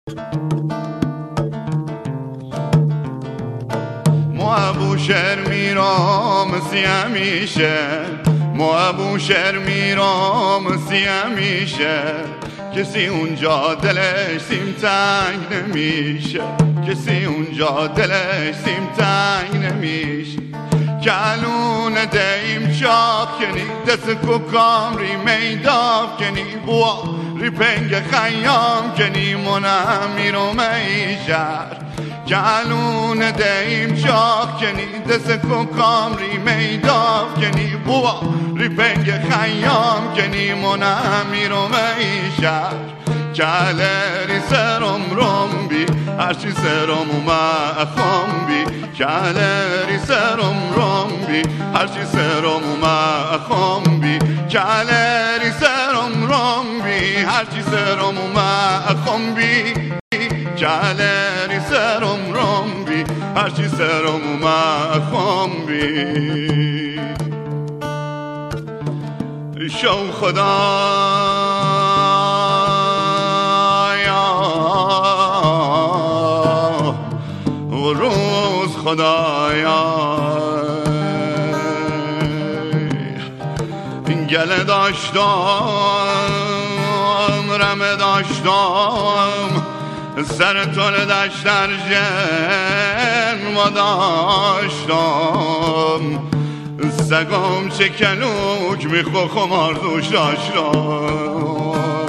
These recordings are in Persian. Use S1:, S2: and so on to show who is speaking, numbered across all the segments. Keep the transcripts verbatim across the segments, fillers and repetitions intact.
S1: ما بوشهر میرم سی همیشه، ما بوشهر میرم سی همیشه، کسی اونجا دلش سیم تنگ نمیشه، کسی اونجا دلش سیم تنگ نمیشه. کلون دیم شاب کنی دست کوکام ری میداب کنی بوا ری پنگ خیام کنی منم میرم ایشر. کلون دیم شاب کنی دست کوکام ری میداب کنی بوا ری پنگ خیام کنی منم میرم ایشر. کلری سرم رم بی هرچی سرم اومه خم بی، کلری سرم رم بی هرچی سرم اومه خم بی، کلری سرم رم بی هرچی سرم اومه خم بی، کلری سرم رم بی هرچی سرم اومه خم بی. شو خدا روز خدایا گله داشتم رمه داشتم سر طول دشت در جنم داشتم. سگم چه کلوک میخوا خماردوش داشتم.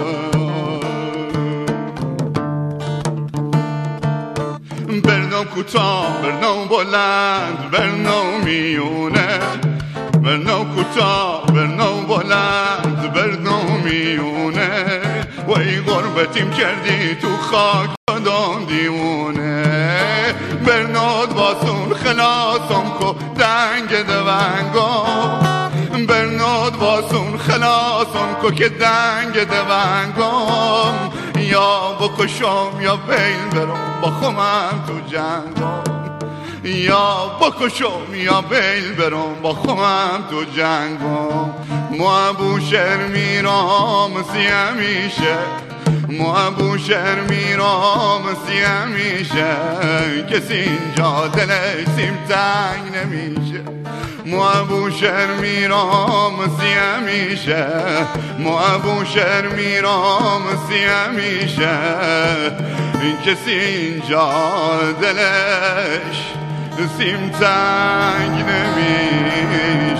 S1: برنو کوتاه برنو بلند برنو میونه، برنو کوتاه برنو بلند برنو میونه. وای غربتیم کردی تو خاک بدان دیونه. برنود باسون خلاصم کو دنگ دوانگم، برنود باسون خلاصم کو که دنگ دوانگم. یا بکشم یا بیل برم با خمم تو جنگم، یا بکشم یا بیل برم با خمم تو جنگم. ما بوشهر میرم سی همیشه، ما بوشهر میرم سی همیشه، کسی اینجا دلش سیم تنگ نمیشه. ما بوشهر میرم سی همیشه، ما بوشهر میرم سی همیشه، کسی اینجا دلش سیم تنگ نمیشه.